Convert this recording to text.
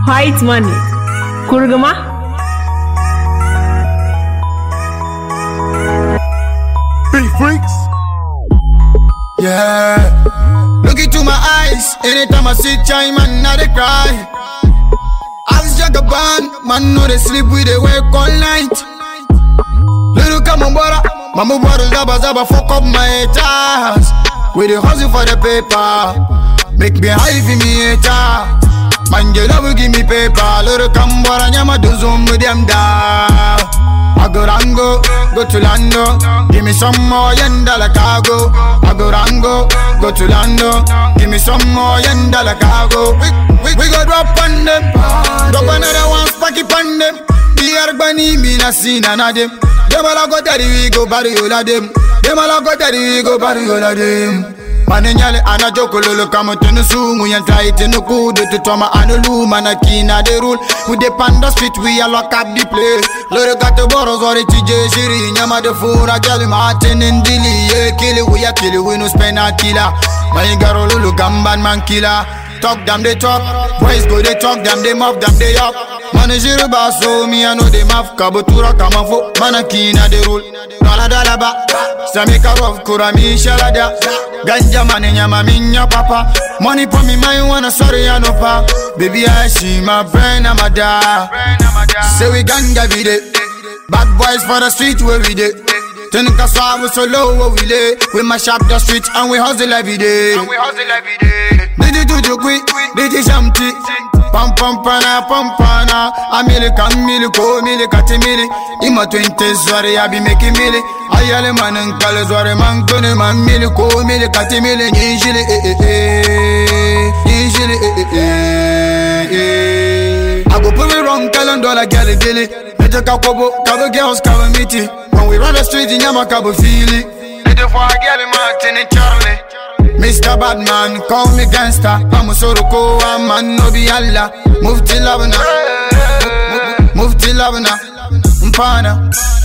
White money. Kurgama. Big freaks. Yeah. Look into my eyes. Anytime I see chime and I dey cry. I was Jagaban, man no they sleep with they work all night. Little come on brother, mama brother zaba fuck up my haters. We dey hustle for the paper, make me high for me hater. Man you love give me paper, little come brother nyama do zoom with them down. I go rango, go to Lando, give me some more yenda la cargo. I go rango, go to Lando, give me some more yenda la cargo. We go drop on them, drop another one, pack it on them. The Arbani me na see none of them. Them all go daddy, we go bury all of them. Them all go daddy, we go bury all of them. Manenyale anajoko lolo kama tenusu Muyantra itenu kudu tutoma anulu Manakina de rule with the panda street we a lock up the place. Lore gato boros ori tije shiri Nyama de fura jali maten indili Ye kili we a kili we no spend a killer. Mayigaro lulu gamban man killer. Talk them they talk, boys go they talk them they mouth them they up. Manajiri baso me I know they mouth Kabutura kamafo manakina de rule. Dala dala ba Samika rof kurami shalada. Ganja mani nyama minya papa. Money for me my wanna sorry I no pa. Baby I see my friend I'm a da. Say we ganja vide. Bad boys for the street where we dey. Tenika sabu so low where we lay. We mash up the street and we hustle every day. Didi tujukwi, didi shamti. Pam pam pana. Amili kamili ko mili katimili. Ima 20 zwari I be making mili. Ayale manen kale zwari man kone man mili ko mili katimili. Njili I go put me wrong, tell them dollar get it daily. Let your kakobo, kabo girls, kabo meaty. When we run the street in Yama kabo feel it. Let the fire get him Martin and Charlie. Mr. Badman, call me gangster. I'm a soroko, I'm man no be Allah. Move till Labana, move till Labana, Mpana.